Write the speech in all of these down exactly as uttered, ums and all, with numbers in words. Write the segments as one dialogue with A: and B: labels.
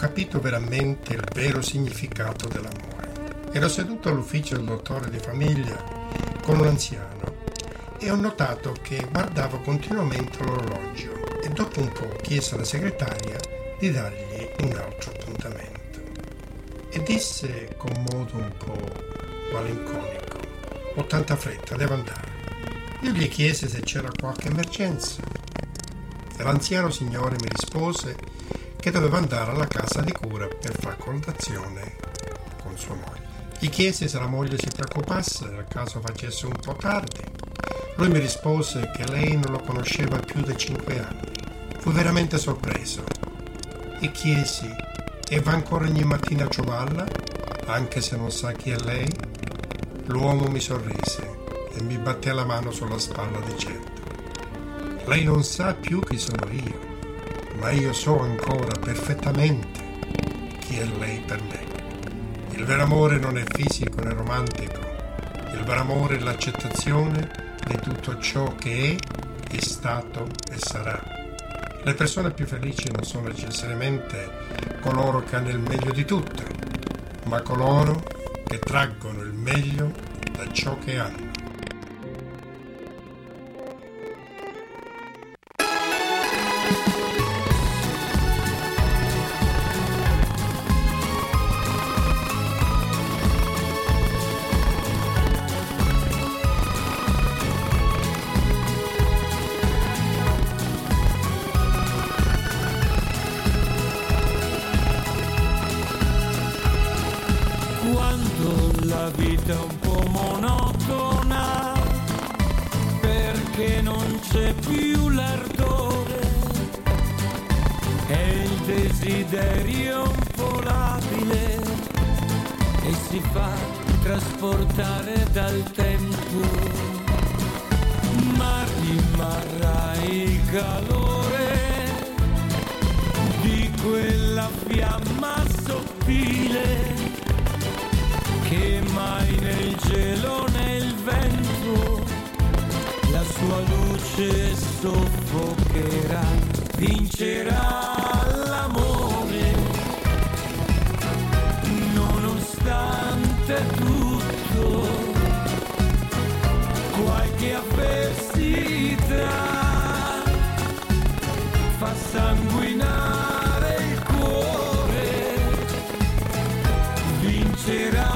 A: capito veramente il vero significato dell'amore. Ero seduto all'ufficio del dottore di famiglia con un anziano e ho notato che guardava continuamente l'orologio e dopo un po' chiese alla segretaria di dargli un altro appuntamento. E disse con modo un po' malinconico: ho tanta fretta, devo andare. Io gli chiesi se c'era qualche emergenza e l'anziano signore mi rispose che doveva andare alla casa di cura per far colazione con sua moglie. Gli chiesi se la moglie si preoccupasse nel caso facesse un po' tardi. Lui mi rispose che lei non lo conosceva più di cinque anni. Fu veramente sorpreso e chiesi: e va ancora ogni mattina a trovarla, anche se non sa chi è lei? L'uomo mi sorrise e mi batté la mano sulla spalla dicendo: lei non sa più chi sono io, ma io so ancora perfettamente chi è lei per me. Il vero amore non è fisico né romantico. Il vero amore è l'accettazione di tutto ciò che è, è stato e sarà. Le persone più felici non sono necessariamente coloro che hanno il meglio di tutto, ma coloro che traggono il meglio da ciò che hanno.
B: La vita è un po' monotona perché non c'è più l'ardore e il desiderio un po' labile e si fa trasportare dal tempo, ma rimarrà il calore di quella fiamma sottile che mai nel cielo nel vento la sua luce soffocherà. Vincerà l'amore nonostante tutto, qualche avversità fa sanguinare il cuore. Vincerà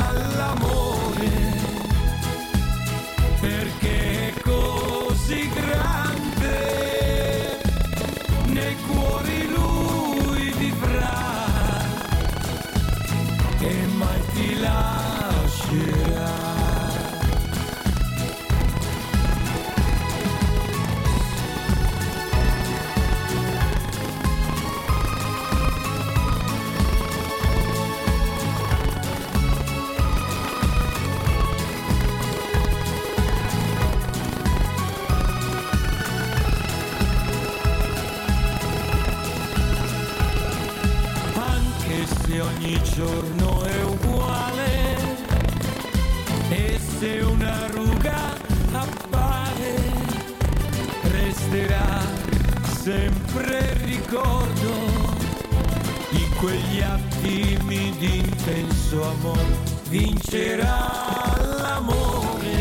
B: ogni giorno è uguale e se una ruga appare resterà sempre il ricordo di quegli attimi di intenso amore. Vincerà l'amore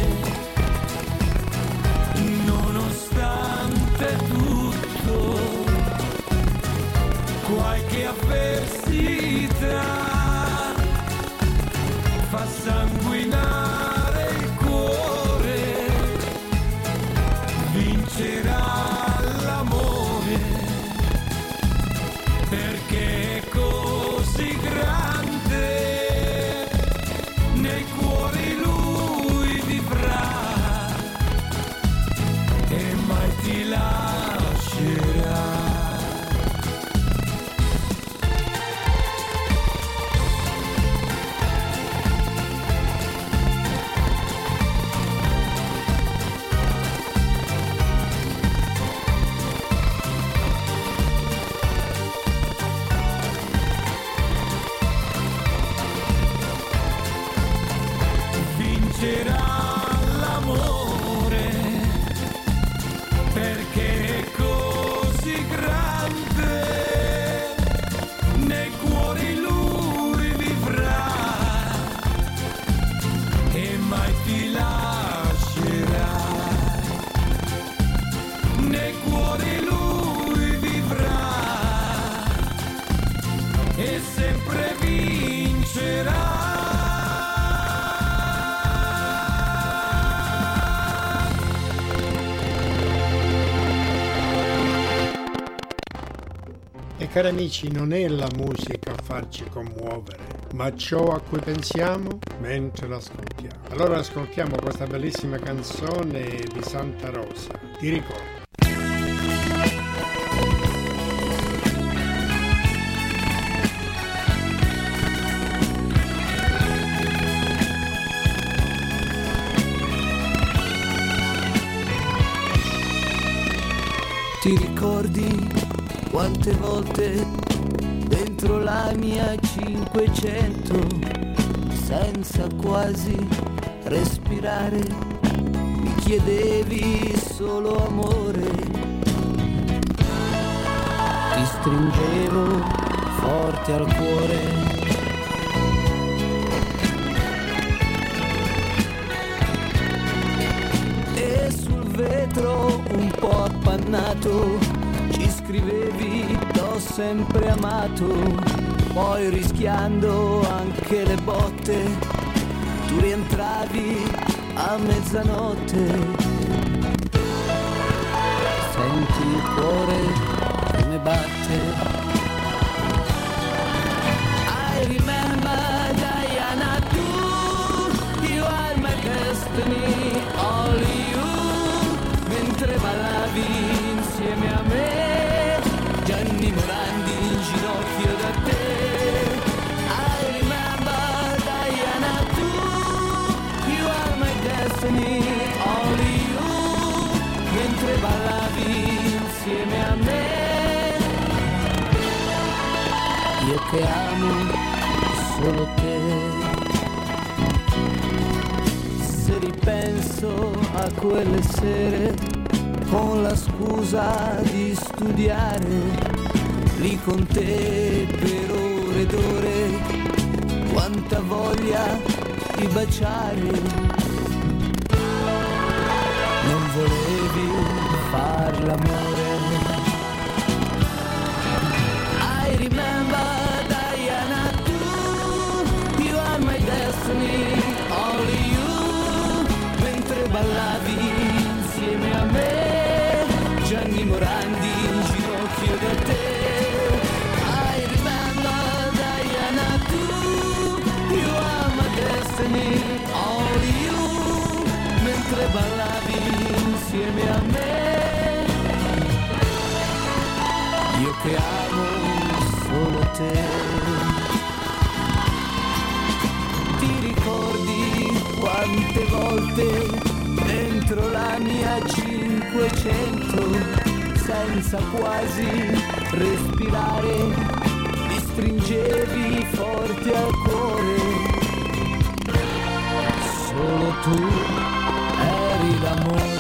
B: nonostante tutto, qualche avversità fa sanguinare il cuore. Vincerà l'amore perché è così grande, nei cuori lui vivrà e mai ti lascerà. e sempre vincerà.
A: E cari amici, non è la musica a farci commuovere, ma ciò a cui pensiamo mentre l'ascoltiamo. Allora ascoltiamo questa bellissima canzone di Santa Rosa, Ti ricordo.
C: Ti ricordi quante volte dentro la mia cinquecento, senza quasi respirare, mi chiedevi solo amore? Ti stringevo forte al cuore. E sul vetro un po' appannato ci scrivevi t'ho sempre amato, poi rischiando anche le botte tu rientravi a mezzanotte. Senti il cuore come batte. I remember Diana, tu, you are my destiny, only you, mentre ballavi insieme a me. Gianni Morandi in ginocchio da te. I remember Diana, tu, you are my destiny, only you, mentre ballavi insieme a me. Io che amo solo te. Se ripenso a quelle sere con la scusa di studiare lì con te per ore ed ore, quanta voglia di baciare. Non volevi far l'amore. I remember Diana, tu, you are my destiny, only you, mentre ballavi insieme a me. Gianni Morandi in ginocchio da te. I remember Diana, tu, you are my destiny, only you, mentre ballavi insieme a me. Io che amo solo te. Ti ricordi quante volte dentro la mia cinquecento, senza quasi respirare, mi stringevi forte al cuore. Solo tu eri l'amore.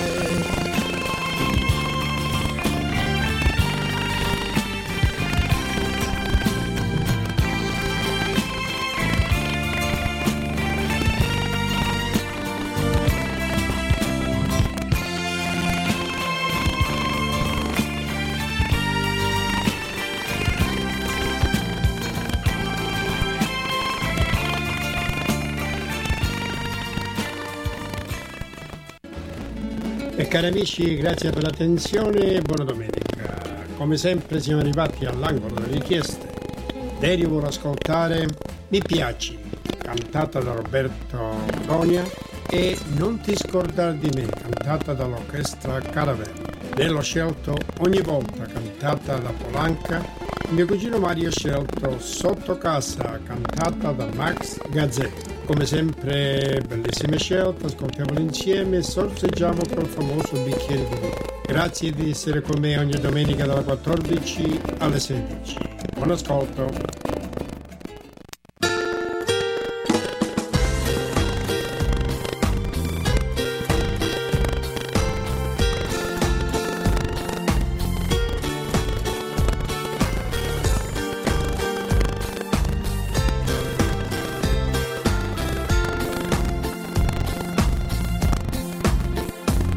A: E cari amici, grazie per l'attenzione e buona domenica. Come sempre siamo arrivati all'angolo delle richieste. Dario vuole ascoltare Mi piaci, cantata da Roberto Donia, e Non ti scordare di me, cantata dall'orchestra Caravelle. Nello scelto Ogni volta, cantata da Polanca. Mio cugino Mario ha scelto Sotto casa, cantata da Max Gazzè. Come sempre, bellissime scelte, ascoltiamole insieme e sorseggiamo col famoso bicchiere di vino. Grazie di essere con me ogni domenica dalle quattordici alle sedici. Buon ascolto.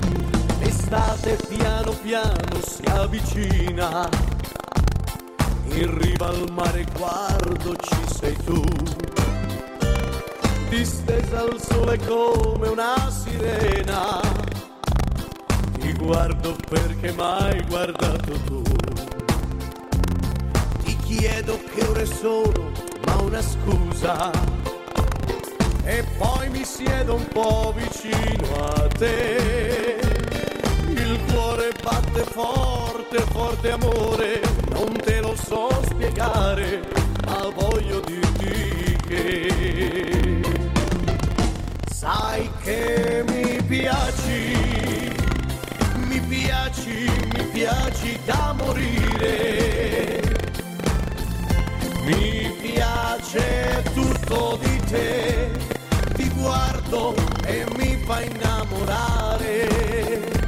C: Piano piano si avvicina
D: in riva al mare guardo ci sei tu, distesa al sole come una sirena, ti guardo perché mai guardato tu, ti chiedo che ore sono ma una scusa e poi mi siedo un po' vicino a te, il cuore batte forte, forte amore, non te lo so spiegare, ma voglio dirti che sai che mi piaci, mi piaci, mi piaci da morire, mi piace tutto di te, ti guardo e mi fa innamorare.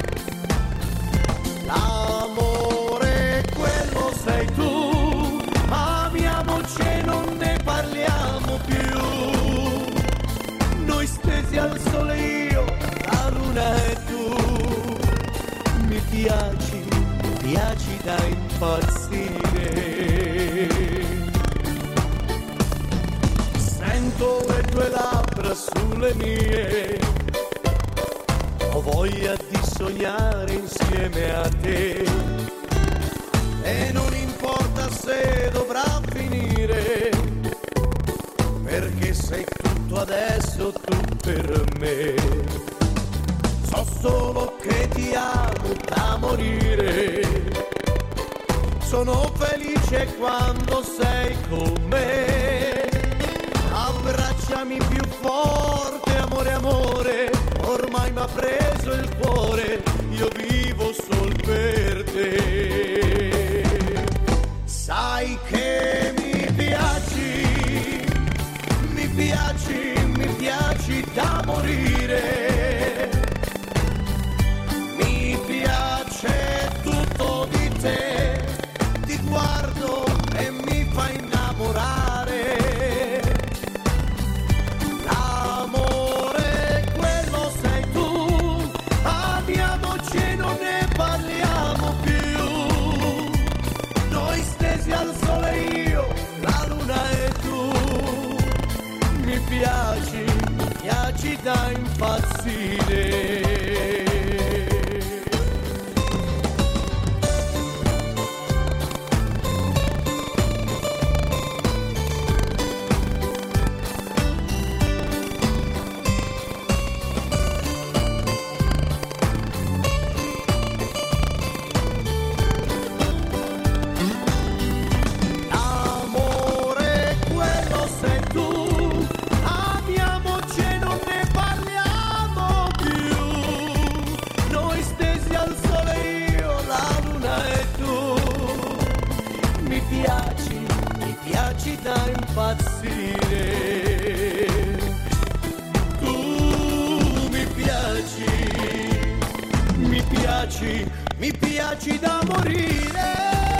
D: L'amore quello sei tu, amiamoci e non ne parliamo più, noi stesi al sole io, la luna e tu, mi piaci, mi piaci da impazzire. Sento le tue labbra sulle mie, ho voglia di sognare insieme a te e non importa se dovrà finire, perché sei tutto adesso tu per me, so solo che ti amo da morire, sono felice quando sei con me, abbracciami più forte amore amore, ormai m'ha preso il cuore, io vivo sol per te. Sai che mi piaci, mi piaci, mi piaci da morire, mi piace tutto di te, ti guardo e mi fa innamorare. Al sole io, la luna e tu, mi piaci, mi piaci da impazzire. Da impazzire, tu mi piaci, mi piaci, mi piaci da morire.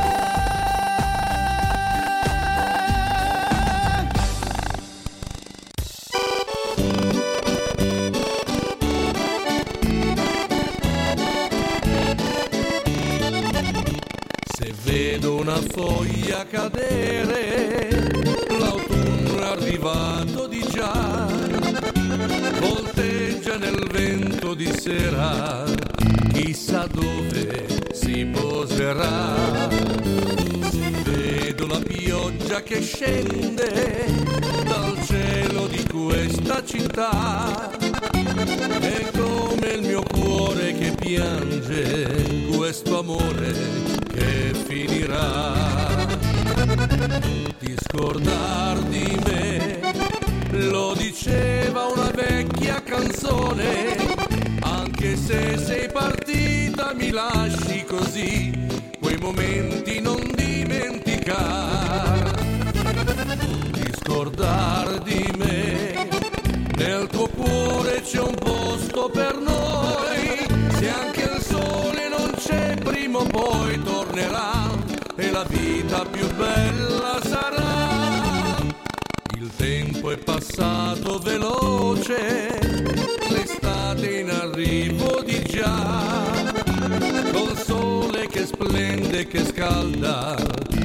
E: Se vedo una foglia cadere, l'autunno è arrivato di già, volteggia nel vento di sera, chissà dove si poserà. Vedo la pioggia che scende dal cielo di questa città, è come il mio cuore che piange questo amore che finirà. Ti scordar di me, lo diceva una vecchia canzone, anche se sei partita mi lasci così, quei momenti non dimenticar. Ti scordar di me, nel tuo cuore c'è un posto per noi, se anche il sole non c'è prima o poi tornerà e la vita più bella sarà. Il tempo è passato veloce, l'estate in arrivo di già, col sole che splende, che scalda,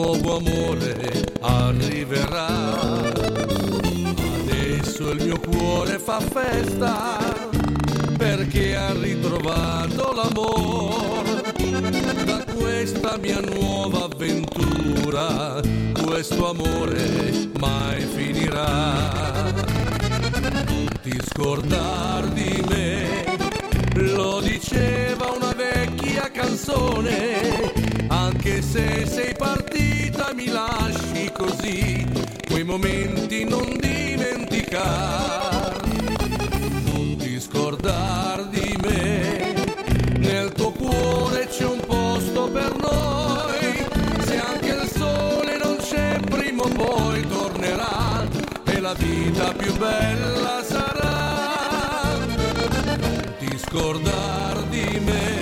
E: nuovo amore arriverà. Adesso il mio cuore fa festa perché ha ritrovato l'amore. Da questa mia nuova avventura questo amore mai finirà. Non ti scordar di me, lo diceva una vecchia canzone. Anche se sei partita mi lasci così quei momenti non dimenticar. Non ti scordar di me, nel tuo cuore c'è un posto per noi. Se anche il sole non c'è prima o poi tornerà e la vita più bella sarà. Non ti scordar di me.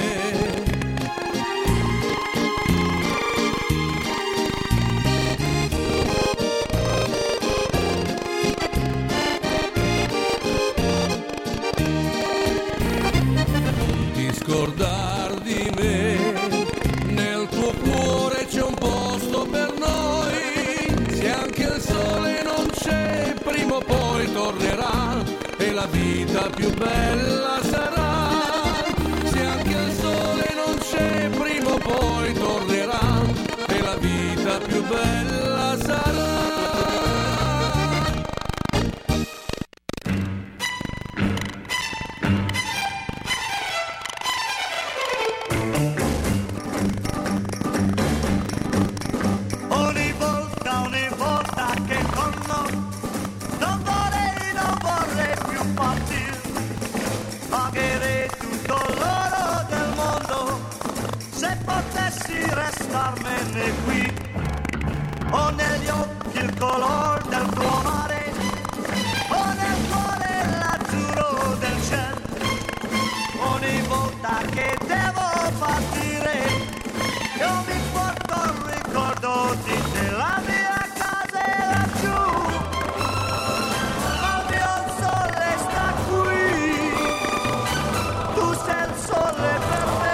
E: Scordar di me, nel tuo cuore c'è un posto per noi. Se anche il sole non c'è, prima o poi tornerà e la vita più bella sarà. Se anche il sole non c'è, prima o poi tornerà e la vita più bella sarà.
F: Restarmene qui, ho negli occhi il color del tuo mare, ho nel cuore l'azzurro del cielo. Ogni volta che devo partire io mi porto il ricordo di te, la mia casa è laggiù, ma il mio sole sta qui, tu sei il sole per me.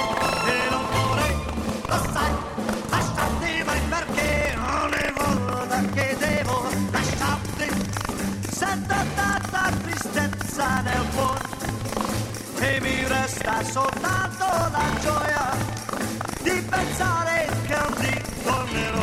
F: Nel cuore e mi resta soltanto la gioia di pensare che un dì tornerò.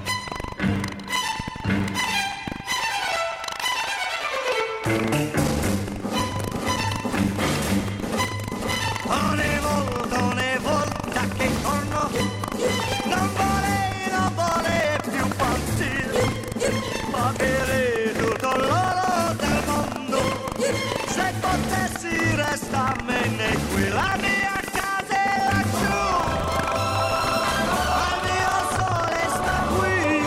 F: Ogni volta, ogni volta che torno non vorrei, non vorrei più partire, pagherei tutto l'oro del mondo se potessi restarmene qui. La mia casa è laggiù, il mio sole sta qui,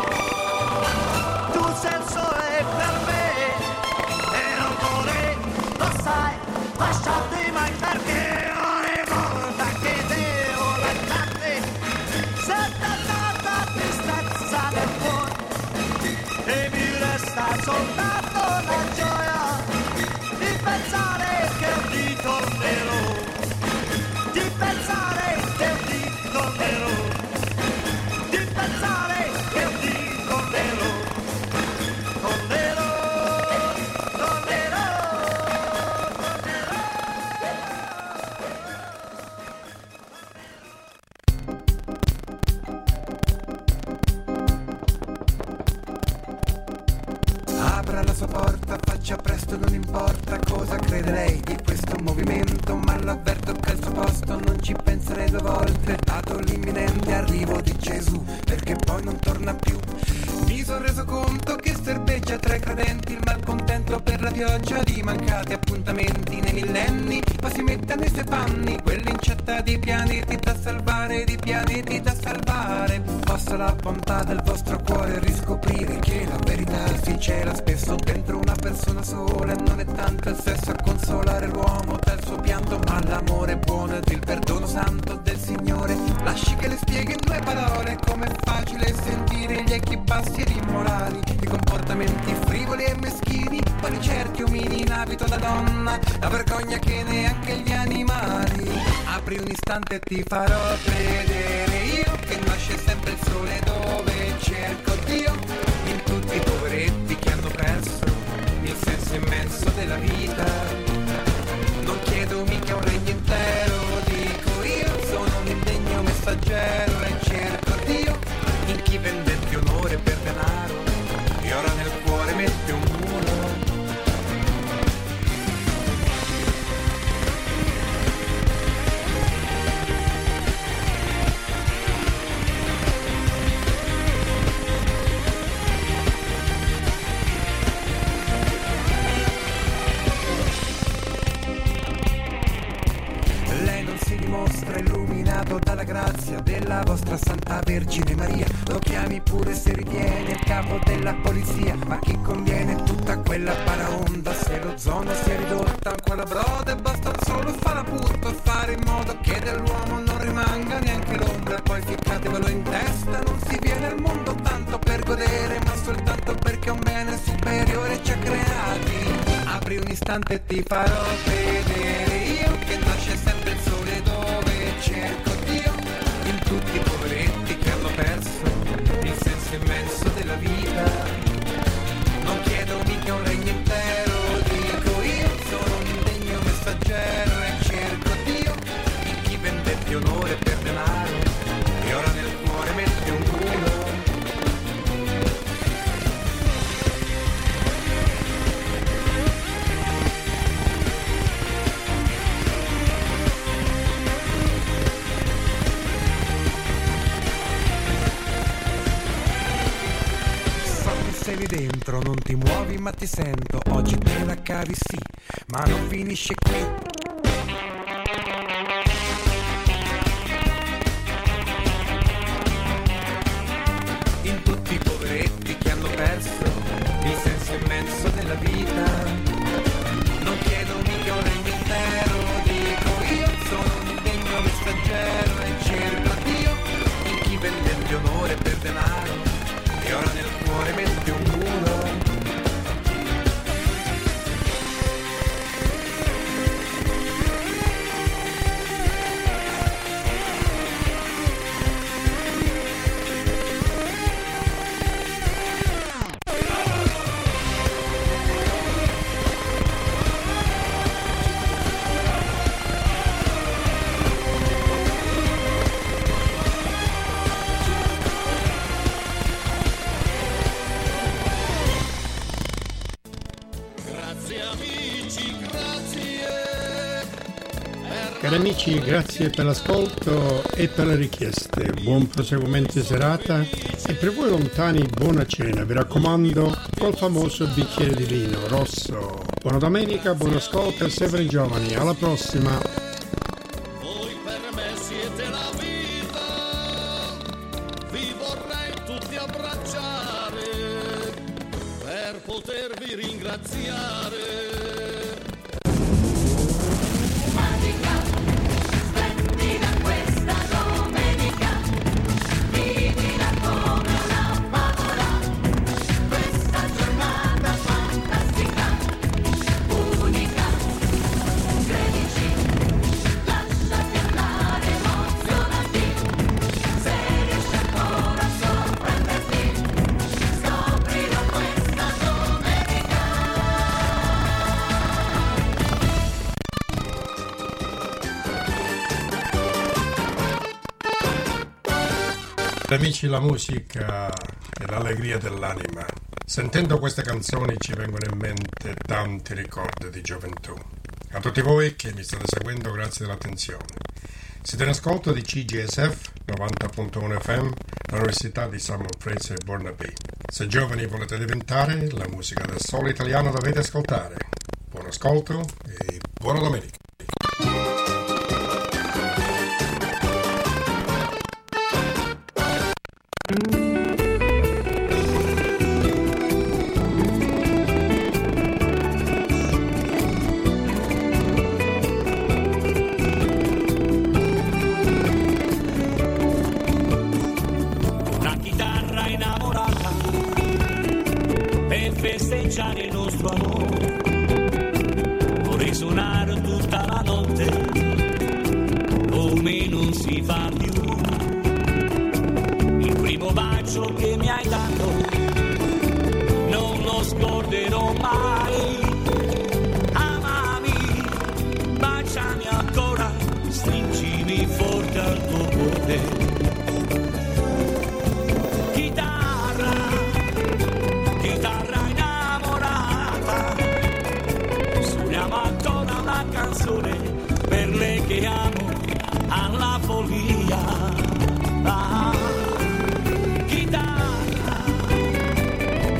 F: tu sei il sole per me e non vorrei, lo sai, lasciarti mai, perché ogni volta che devo lasciarti sento tanta tristezza nel cuore e mi resta soltanto la gioia di pensare che un dì tornerò, di pensare che un dì tornerò, di pensare che un dì tornerò, tornerò, tornerò,
G: Apra la sua porta, faccia presto, non importa cosa crede lei di questo movimento, ma l'avverto che al suo posto non ci penserei due volte, dato l'imminente arrivo di Gesù, perché poi non torna più. Mi sono reso conto che serpeggia tra i credenti il malcontento per la pioggia di mancati appuntamenti nei millenni, ma si mette nei suoi panni quell'incetta di pianeti da salvare, di pianeti da salvare. Possa la bontà del vostro cuore riscoprire che la verità si cela spesso dentro una persona sola, e non è tanto il sesso a consolare l'uomo dal suo pianto, ma l'amore buono ed il perdono santo del Signore. Lasci che le spieghi in due parole com'è facile sentire gli echi bassi ed immorali, i comportamenti frivoli e meschini, quali certi umili in abito da donna, la vergogna che neanche gli animali. Apri un istante e ti farò vedere io che nasce sempre il sole, dove cerco Dio in tutti i poveretti che hanno perso il senso immenso della vita. Non chiedo mica un regno intero, dico io sono un indegno messaggero e cerco Dio in chi vendette onore per denaro e ora nel cuore mette un muro. Dimostra illuminato dalla grazia della vostra Santa Vergine Maria. Lo chiami pure se ritiene il capo della polizia, ma chi conviene tutta quella paraonda se lo zona si è ridotta a quella broda e basta solo fare appunto fare in modo che dell'uomo non rimanga neanche l'ombra. Poi ficcatevelo in testa, non si viene al mondo tanto per godere, ma soltanto perché un bene superiore ci ha creati. Apri un istante e ti farò vedere io che nasce sempre il sole, dove cerco Dio in tutti i poveretti che hanno perso il senso immenso della vita. Non chiedo mica un regno intero, dico io sono un indegno messaggero e cerco Dio in chi vendette onore per denaro e ora nel cuore mette un muro. Sei dentro, non ti muovi ma ti sento, oggi te la cavi sì, ma non finisce qui. In tutti i poveretti che hanno perso il senso immenso della vita. Non chiedo mica un regno intero, dico io sono un indegno messaggero e cerco Dio in chi vendette onore per denaro e ora nel cuore mette un muro.
A: Cari amici, grazie per l'ascolto e per le richieste. Buon proseguimento di serata e per voi lontani buona cena. Vi raccomando col famoso bicchiere di vino rosso. Buona domenica, buon ascolto e sempre giovani. Alla prossima.
E: Voi per me siete la vita, vi vorrei tutti abbracciare per potervi ringraziare.
A: Amici, la musica è l'allegria dell'anima. Sentendo queste canzoni ci vengono in mente tanti ricordi di gioventù. A tutti voi che mi state seguendo, grazie dell'attenzione. Siete in ascolto di C G S F novanta punto uno F M, l'Università di Simon Fraser Burnaby. Se giovani volete diventare, la musica del solo italiano dovete ascoltare. Buon ascolto e buona domenica.
C: festeggiare il nostro amore, vorrei suonare tutta la notte come non si fa più.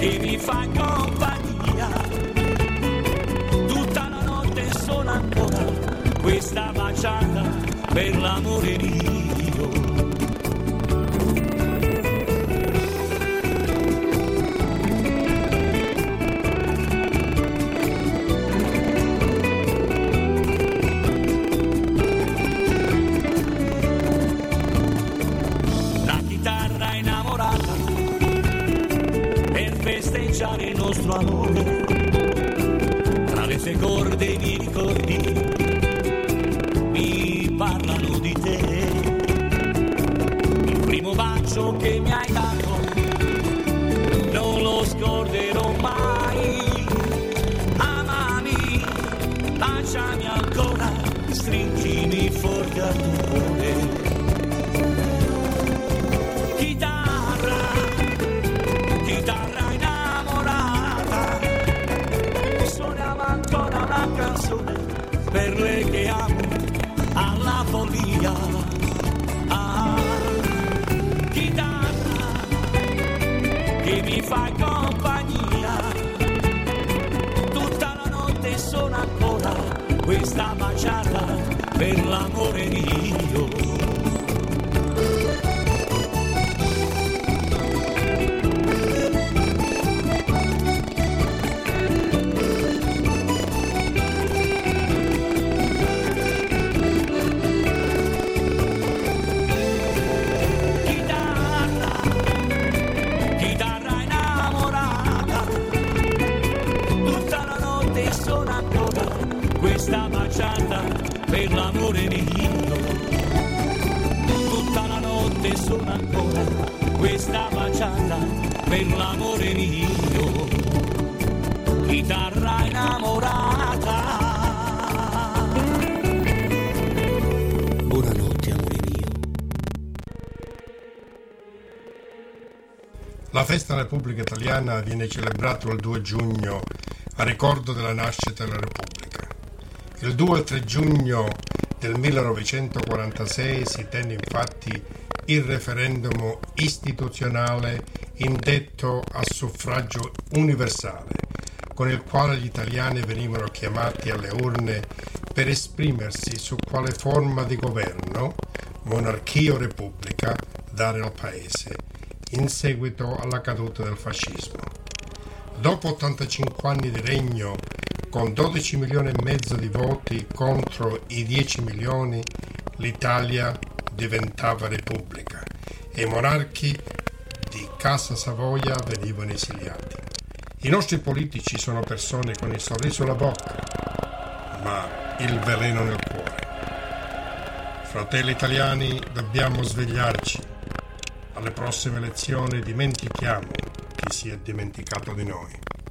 C: che mi fa compagnia. Tutta la notte suona ancora questa baciata per l'amore mio. Il nostro amore tra le sue corde i miei ricordi mi parlano di te. Il primo bacio che mi hai dato non lo scorderò mai. Amami, baciami ancora, stringimi forte al tuo cuore. Chitarra, chitarra per lei che amo alla follia. Ah, chitarra che mi fa compagnia. Tutta la notte suona ancora questa baciata per l'amore mio. Questa baciata per l'amore mio. Tutta la notte suona ancora questa baciata per l'amore mio. Chitarra innamorata. Buonanotte amore mio.
A: La festa della Repubblica Italiana viene celebrata il due giugno a ricordo della nascita della Repubblica. Il due e tre giugno del millenovecentoquarantasei si tenne infatti il referendum istituzionale indetto a suffragio universale, con il quale gli italiani venivano chiamati alle urne per esprimersi su quale forma di governo, monarchia o repubblica, dare al paese in seguito alla caduta del fascismo. Dopo ottantacinque anni di regno, con dodici milioni e mezzo di voti contro i dieci milioni, l'Italia diventava repubblica e i monarchi di Casa Savoia venivano esiliati. I nostri politici sono persone con il sorriso alla bocca, ma il veleno nel cuore. Fratelli italiani, dobbiamo svegliarci. Alle prossime elezioni dimentichiamo chi si è dimenticato di noi.